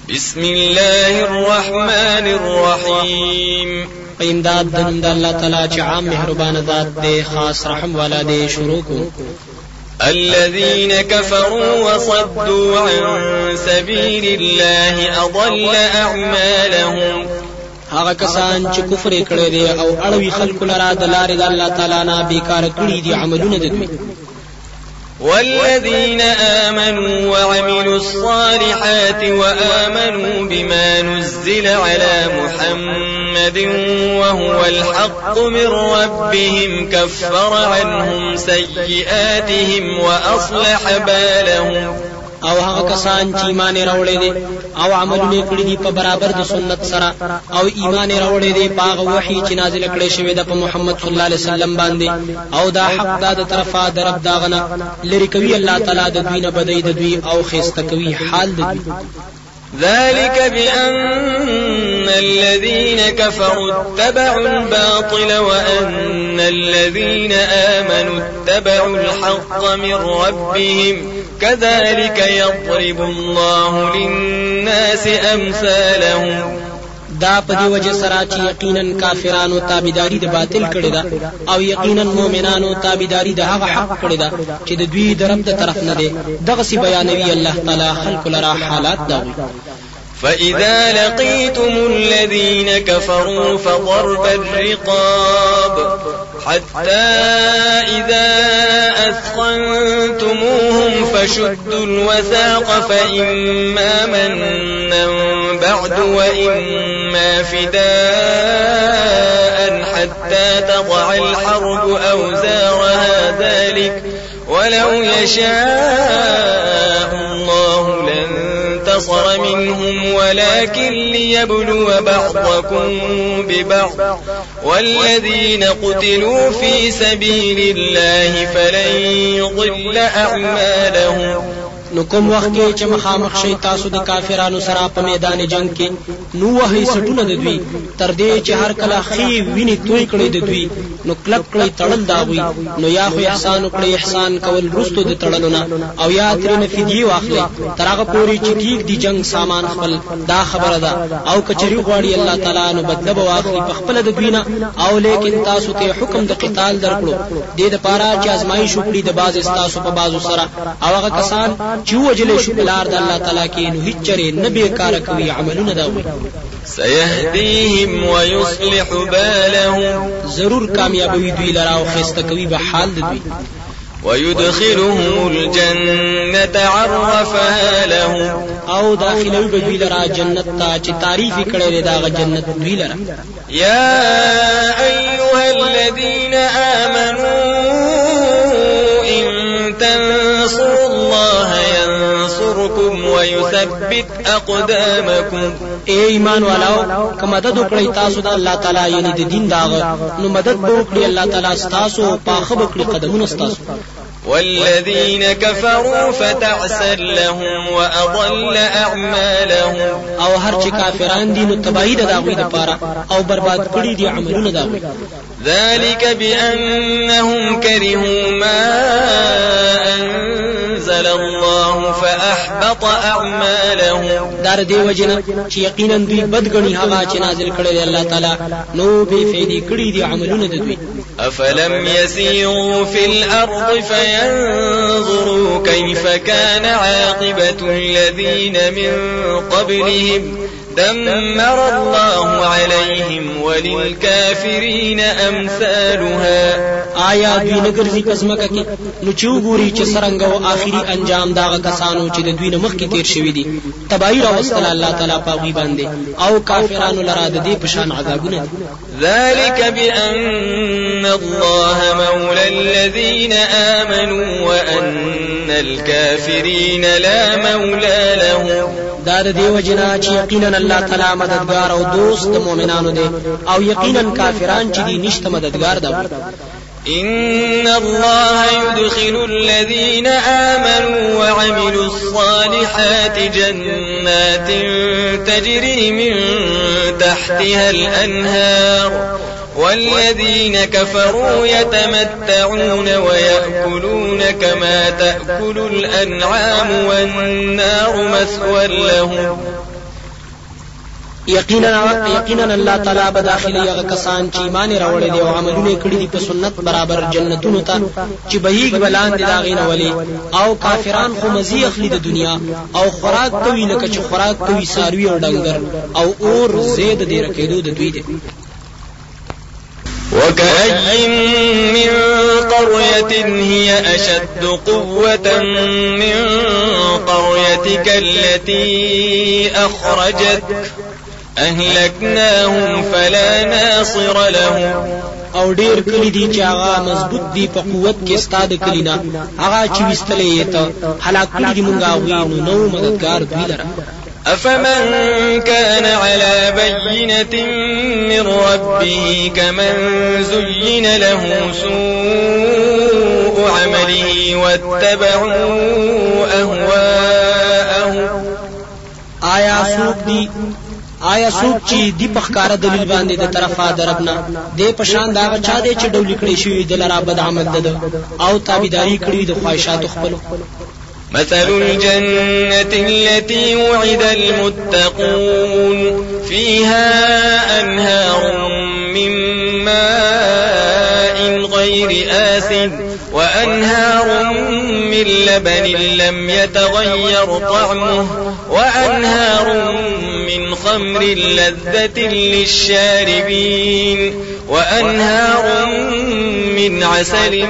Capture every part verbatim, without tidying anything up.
بسم الله الرحمن الرحيم. امداد دند الله تعالی چې عام مهربان ذات دی، خاص رحم والا دی. شروع کو الذين كفروا وصدوا عن سبيل الله أضل أعمالهم. هغه کسان چې کفر کړي دي او اړوي خلق لرا د لارې د الله تعالی نه بیکار کړي دي عملونه دي. والذين آمنوا وعملوا الصالحات وآمنوا بما نزل على محمد وهو الحق من ربهم كفر عنهم سيئاتهم وأصلح بالهم. او هغه کسان چې ایمان راوړي دي او عملونه کړی دي په برابر د سنت سره او ایمان راوړي دي په هغه وحي چې نازل کړي شوی د محمد صلی الله علیه وسلم باندې او دا حق دا د طرفه د رب داغنه لری کوي الله تعالی د دوی نه بدای د دوی او خسته کوي حال د دوی. ذلك بأن الذين كفروا اتبعوا الباطل وأن الذين آمنوا اتبعوا الحق من ربهم كذلك يضرب الله للناس أمثالهم. دا په دې وجه سره چې یقینا کافرانو تابعداري د باطل کړي ده او یقینا مؤمنانو تابعداري د هغه حق کړي ده چې د دوی د رب د طرف نه ده. دغه سی بیانوي الله تعالی خلق لرا حالات دا. فإذا لقيتم الذين كفروا فضرب الرقاب حتى إذا أثخنتموهم فشدوا الوثاق فإما منا بعد وإما فداء حتى تضع الحرب أوزارها ذلك ولو يشاء الله لانتصر منهم ولكن ليبلو بعضكم ببعض والذين قتلوا في سبيل الله فلن يضل أعمالهم. نو کوم وخت کې چې مخامخ شي تاسو د کافرانو سره په میدان جنگ کې نو وهي سټونه د دوی تر دې چې هر کله خي ویني توي کړي د دوی نو کلب کړي تړل داوي نو یا خو احسان کړي احسان کول رستو د تړلونه او یا ترنه فدیه واخلي تر هغه پوری چې ټیک دی جنگ سامان خپل دا خبره ده او کچري غواړي الله تعالی نو بدله واخلي په خپل د دوی نه او لیکن تاسو ته حکم د قتال درکړو دې د پاره چې ازمایښت وکړي د باز تاسو په بازو سره او هغه کسان چې وجلې شو بلار د الله تعالی کې نو هیڅ چره نه بیکار کوي عملونه دا وي. سيهديهم ويصلح بالهم. ضرور کامیابوي دوی لرا او خسته کوي به حال دوی. ويدخلهم الجنة عرفها لهم. او داخلوي به دوی لرا جنت ته چې تعریف کړي دا جنت دوی لرا. يا أيها الذين آمنوا إن تنصروا الله ينصركم ويثبت أقدامكم. اے ایمان والو که مدد وکړی تاسو د الله تعالی یعنی د دین داغه نو مدد وکړي الله تعالی تاسو په خبر کړی قدمونه تاسو. والذين كفروا فتعسا لهم وأضل أعمالهم. او هر چې کافران دي نو تباہی د داوی د پاره او برباد کړي دي عملونه داوی. ذلك بأنهم كرهوا ما أنزل الله فأحبط أعمالهم. دار دی وجنه چې یقینا دوی بدګنی هغه چې نازل کړي دی الله تعالی نو به فیدی کړي دي عملونه د دوی. أفلم يسيروا في الأرض فينظروا كيف كان عاقبة الذين من قبلهم دمر الله عليهم وللكافرين أمثالها. آیا دوی نګرځي پسمکه کې نو چې وګوري چې څنګه او آخري انجام داغه کسانو چې د دوی نه مخکې تیر شوی دي تباہی راوستل الله تعالی په وی باندې او کافرانو لرا د دې پشان عذابونه. ذلك بأن الله مولى الذين آمنوا وأن الكافرين لا مولى لهم. دا د دیو جنا چې یقینا الله تعالی مددگار او دوست د مؤمنانو دی او یقینا کافران چې دي نشته مددگار دی. إن الله يدخل الذين آمنوا وعملوا الصالحات جنات تجري من تحتها الأنهار والذين كفروا يتمتعون ويأكلون كما تأكل الأنعام والنار مثوى لهم یقینا یقینا الله تعالی به داخلي هغه کسان چې ایمان راوړي دي او عملونه کړی دي په سنت برابر جنتونو ته چې بهیګ بلان دي داغینه ولي او کافران خو مزي اخلي د دنیا او خوراک کوي لکه چې خوراک کوي ساروي او ډنګر او اور زید دي رکیدو د دوی دي. وكأي من قرية هي أشد قوة من قريتك التي أخرجتك أهلكناهم فلا ناصر لهم. او ډیر کلی دي چې هغه مضبوط دي په قوت کې استاد کلینا هغه چې وستلې ته هلاک کړي دي مونږه وینو نو مددگار دوی لره. أفمن كان على بينة من ربه كمن زين له سوء عمله واتبعوا أهواءهم. آیا سوق دي آیا څوک چې دی په ښکارا دلیل باندې د طرفه دربنا د پشان دا چا دی چې ډول کړي شوی د لرا بد عمل ده او تابعداري کړی د خواهشات خپل. مثل الجنة التي وعد المتقون فيها أنهار من ماء غير آسن وأنهار من لبن لم يتغير طعمه وأنهار من خمر لذة للشاربين وأنهار من عسل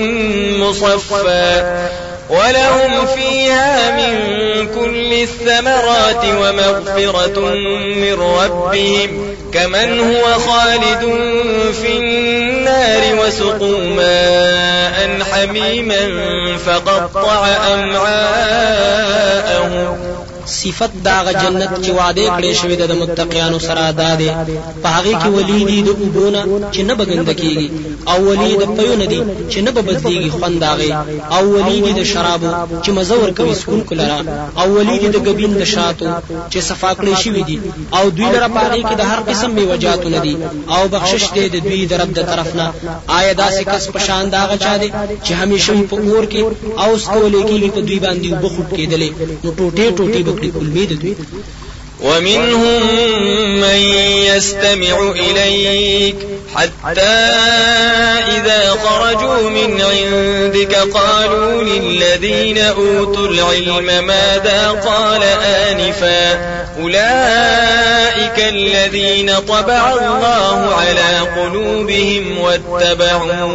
مصفى ولهم فيها من كل الثمرات ومغفرة من ربهم كمن هو خالد في النار وسقوا ماء حميما فقطع أمعاءهم. صفت داغ جنت چې وعده کړې شوی د متقینانو سره داده په هغه کې ولی د وبونه چې نه بغند کیږي او ولی د پيونه دي چې نه بدليږي خونداغه او ولی د شرابو چې مزور کوي سکون کولرا او ولی د غبین د شاتو چې صفا کړې شوی دي او دوی لپاره پاره کې د هر قسم میوجات ندي او بخشش دې د دوی د رب د طرفنا. آیا داسې کس پشان داغه چا دي چې همیشه په اور کې او سکولې کې په دوی باندې وبخوت کېدلې نو ټوټه ټوټه ومنهم من يستمع إليك حتى إذا خرجوا من عندك قالوا للذين أوتوا العلم ماذا قال آنفا أولئك الذين طبع الله على قلوبهم واتبعوا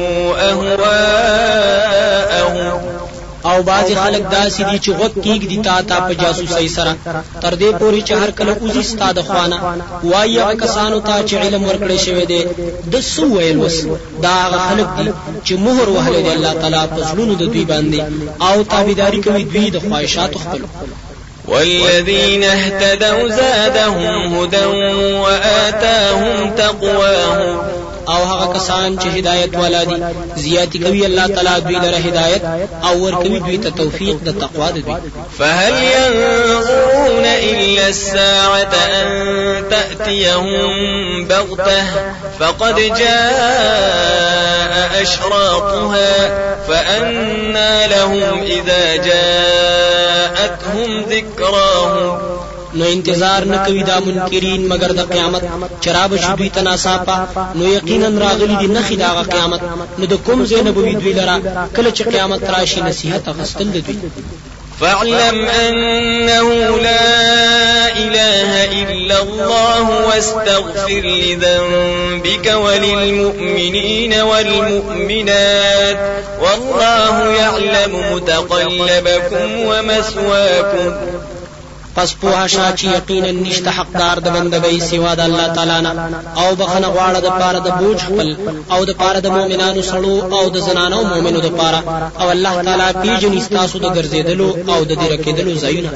أهواءهم. او بعض خلک داسې دي چې وګ کېږي دي تا ته په جاسوسۍ سره تر دې پورې چې هر کله اوزي ستاده خوانه وایي هغه کسانو ته چې علم ورکړی شوی دی د سو ویل وس دا هغه خلک دي چې مهر وهلی دی الله تعالی په زړونو د دوی باندې او تابعداري کوي دوی د خواهشاتو خپلو. والذين اهتدوا زادهم هدى وآتاهم تقواهم. او هغه کسان چې هدایت ولادي زیاتی کوي الله تعالی دوی لره هدایت او ور کوي دوی ته توفیق د تقوا د دوی. فهل ينظرون إلا الساعة أن تأتيهم بغتة فقد جاء أشراطها فأنى لهم إذا جاءتهم ذكراهم. نو انتظار نکوي دا منکرین مگر د قیامت چراب شدوی تناساپا نو یقینا راغلی دی نخی دا قیامت نو د کوم زینبوی دوی لرا کله چې قیامت راشي نصیحت غستل دوی. فاعلم أنه لا إله إلا الله واستغفر لذنبك وللمؤمنين والمؤمنات والله يعلم متقلبكم ومثواكم. پس په شا چې یقینا نشته حقدار د بندګۍ سوا د الله تعالی نه او بخنه غواړه د پاره د بوج خپل او د پاره د مؤمنانو سړو او د زنانو مؤمنو د پاره او الله تعالی پیژني تاسو د ګرځیدلو او د دې رکیدلو ځایونه.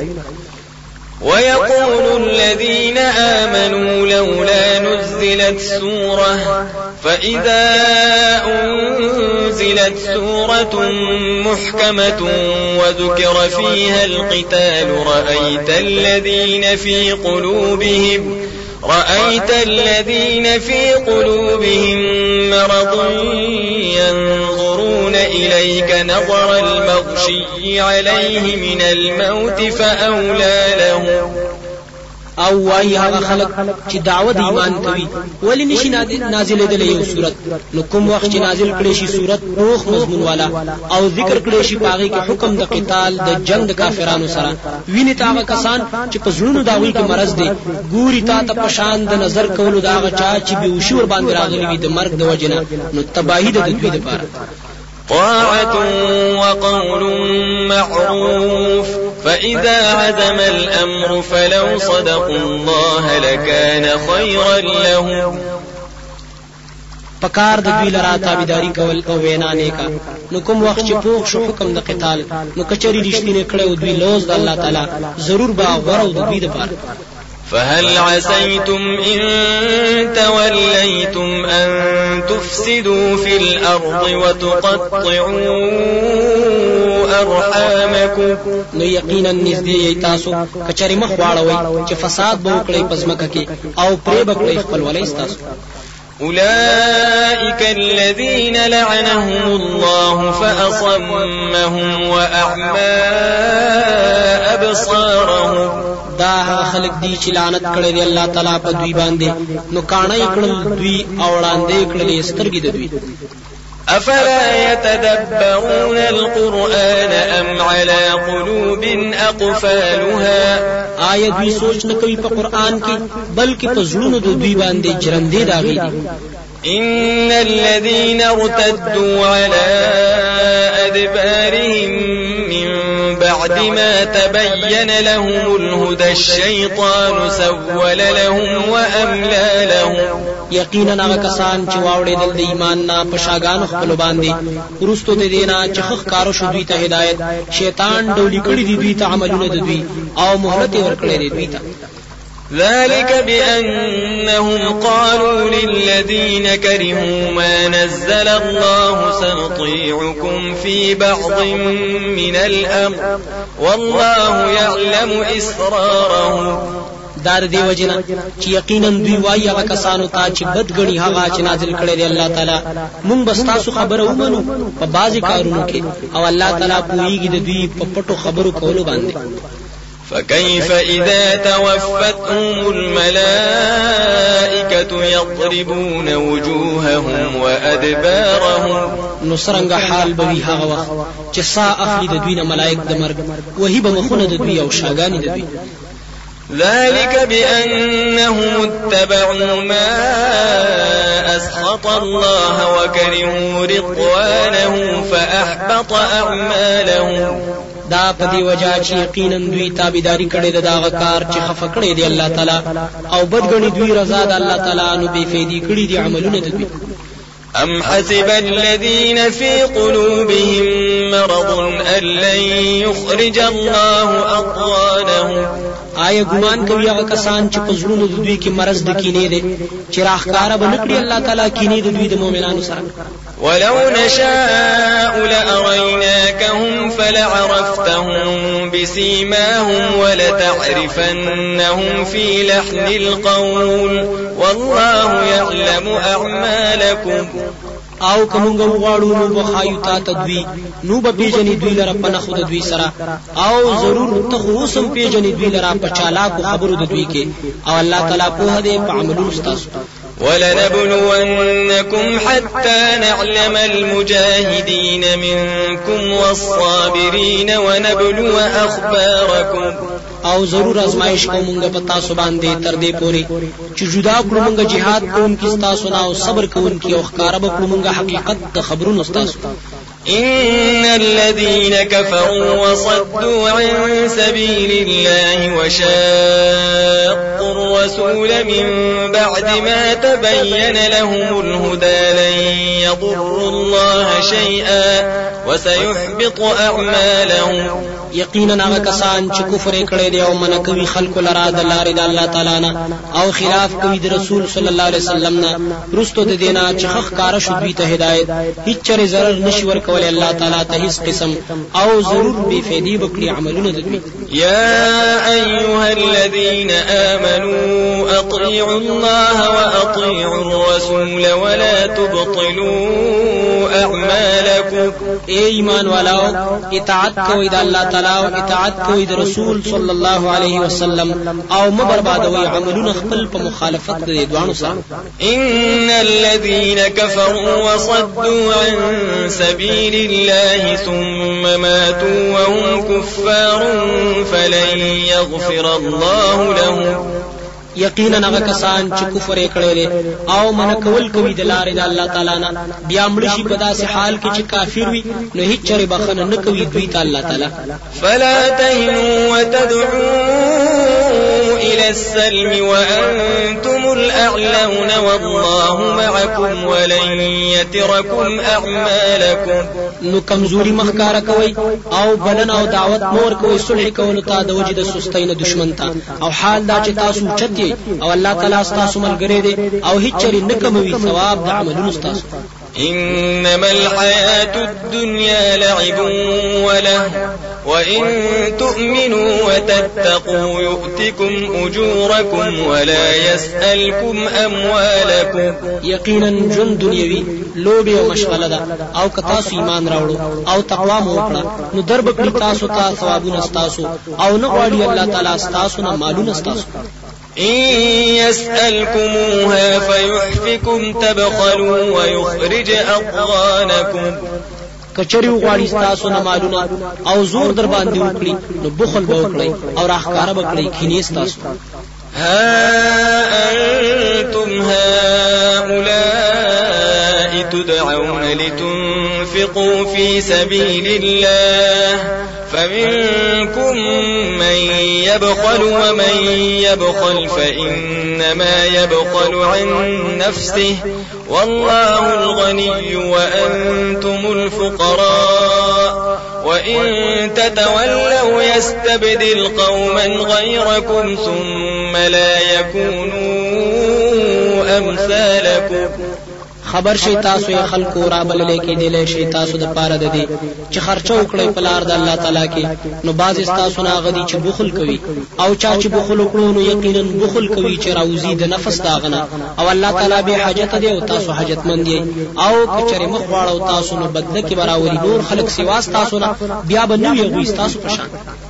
ويقول الذين آمنوا لولا نزلت سورة فإذا أنزلت سورة محكمة وذكر فيها القتال رأيت الذين في قلوبهم رأيت الذين في قلوبهم مرض ينظرون إليك نظر المغشي عليه من الموت فأولى لهم. او وای هغه خلق چې دعوت ایمان کوي ولی نشي نازل دي یو صورت نو کوم وخت چې نازل کړي شي صورت روح مضمون والا او ذکر کړي شي پاغي کې حکم د قتال د جنگ د کافرانو سره ویني تاغه کسان چې په زړونو داوي کې مرز دي ګوري تا ته پشان د نظر کولو داغه چا چې به وشور باندې راغلي وي د مرګ د وجنه نو تباہی د دوی لپاره طاعة وقول معروف فإذا عزم الأمر فلو صدقوا الله لكان خيرا لهم پکار د دوی لرا تابعداري کول او وینا نیکا نو کوم وخت چې پوښ شو حکم د قتال نو کچري رښتینه کړه او دوی لوز د الله تعالی ضرور با غره او دوی د پاره فهل عسيتم إن توليتم أن تفسدوا في الأرض وتقطعوا أرحامكم نو یقینا نزدې تاسو کچري مخ واړوي چې فساد به وکړي پزماکه کې او پرې بکړي خپل ولې تاسو أولئك الذين لعنهم الله فأصمهم وأعمى أبصارهم دا خلق دی چې لعنت کړي دی الله تعالی په دوی باندې نو کانای کړل دوی او وړاندې کړل سترګې د دوی أفلا يتدبرون القرآن أم على قلوب أقفالها آیا دوی سوچ نه کوي په قرآن کې بلکې په زړونو د دوی باندې جرندې داغي دي إن الذين ارتدوا على أدبارهم من بعد ما تبين لهم الهدى الشيطان سول لهم وأملى لهم یقینا هغه کسان چې واوړېدل د ایمان نه په شاګانو خپل باندې ورستو د دینا چې خخ کارو شو دوی ته هدایت شیطان ډولې کړې دي دوی ته عملونه د دوی او مهلت ورکړې دي دوی ته ذلك بأنهم قالوا للذين كرهوا ما نزل الله سنطيعكم في بعض من الأمر والله يعلم إسرارهم دار دی وجنا چې یقینا دوی وایي هغه کسانو ته چې بدګنی هغه چې نازل کړي دی الله تعالی مونږ بس تاسو خبره ومنو په بازي کارونو کې او الله تعالی پوېږي د دوی په پټو خبرو کولو باندې فكيف إذا توفتهم الملائكة يضربون وجوههم وأدبارهم نصرنګ حال بوي هغه وخت چې سا اخلي د دوی نه ملائک د مرګ وهي به مخونه د دوی او شاګانی د دوی ذلك بأنهم اتبعوا ما أسخط الله وكرهوا رضوانه فأحبط أعمالهم دا په دی وجہ چې یقینا دوی تابعداري کړې ده دا کار چې خفه کړې دی الله تعالی او بدګنی دوی رضا د الله تعالی نو بے فیدی کړې دي عملونه د دوی أم حسب الذين في قلوبهم مرض أن لن يخرج الله أضغانهم آیا ګمان کوي هغه کسان چې په زړونو د دوی کې مرض د کینې دي چې راخکاره به نکړي الله تعالی کینې د دوی د مؤمنانو سره ولو نشاء لأريناكهم فلعرفتهم بسيماهم ولتعرفنهم في لحن القول والله يعلم أعمالكم او کومګه وغواړو نو بخایو تا تدوی نو به پیجنې دوی لره په نخو د دوی سره او ضرور ته اوسم پیجنې دوی لره په چالاکو خبرو د دوی کې او الله تعالی په هدي په عملونو ستاسو ولنبلونكم حتى نعلم المجاهدين منكم والصابرين ونبلو أخباركم او ضرور ازمائش کومګه پتا سو باندې تر دې پوري چې جدا کومګه jihad کوم کې تاسو نه او صبر کوم کې او ښکارا به کومګه حقیقت د خبرونو تاسو إن الذين كفروا وصدوا عن سبيل الله وشاقوا الرسول من بعد ما تبين لهم الهدى لن يضروا الله شيئا وسيحبط أعمالهم یقینا هغه کسان چې کفر کړي دي او من کوي خلق لرا د لارې د الله تعالی نه او خلاف کوي د رسول صلی الله علیه وسلم نه رستو د دینا چې حق کار شو دوی ته هدایت هیڅ چره zarar نشي ورکول الله تعالی ته هیڅ قسم او ضرور به فیدی بکړي عملونه د دوی یا ایها الذين آمنوا أطيعوا الله وأطيعوا الرسول ولا تبطلوا أعمالكم. اے ایمان والاو اطاعت کوئ د الله تعالی او اطاعت کوئ د رسول صلی الله علیه وسلم او مبربادوي عملونه خپل په مخالفت د دوانو سره. إن الذين كفروا وصدوا عن سبيل الله ثم ماتوا وهم كفار فلن يغفر الله لهم. یقینا هغه کسان چې کفر یې کړی او من کول کوي د لارې د الله تعالی نه بیا مړ شي په داسې حال کې چې کافر وي نو هیڅ چره بخنه نه کوي دوی ته الله تعالی. فلا تهنوا وتدعوا إلى السلم وأنتم الأعلون والله معكم ولن يتركم أعمالكم. نو کمزوري مخکاره کوي او بلنه او دعوت مور کوي صلح کولو ته د وجد سستین دشمن ته او حال دا چې تاسو چتي او الله تعالی تاسو ملګری دی او هیڅ چری نه کموي ثواب د عملونو تاسو. إنما الحياة الدنيا لعب وله وإن تؤمنوا وتتقوا يؤتكم أجوركم ولا يسألكم أموالكم. یقینا ژوند دنیوي لوبه او مشغله ده او که تاسو ایمان راوړو او تقوا مو وکړه نو درب کړی تاسو ته ثوابونه تاسو او نه غواړي الله تعالی تاسو نه مالونه تاسو. إن يسألكموها فيحفكم تبخلوا ويخرج أضغانكم. کچری وغواړي تاسو نه مالونه او زور در باندې وکړي نو بخل به وکړي او راخکاره به کړي کینې تاسو. ها أنتم هؤلاء تدعون لتنفقوا في سبيل الله فمنكم من يبخل ومن يبخل فإنما يبخل عن نفسه والله الغني وأنتم الفقراء وإن تتولوا يستبدل قوما غيركم ثم لا يكونوا أمثالكم. خبر شي تاسو یې خلکو را بللې کې دی شي تاسو د پاره د دې چې خرچه وکړي په لار د الله تعالی کې نو باز تاسو نه غدي چې بخل کوي او چا چې بخل وکړو نو یقینا بخل کوي چې راوزي د نفس داغنه او الله تعالی به حاجت دی او تاسو حاجتمند دي او کچره مخ واړو تاسو نو بدله کې براوري نور خلک سیواس تاسو نه بیا به نو یې غوي تاسو په شان.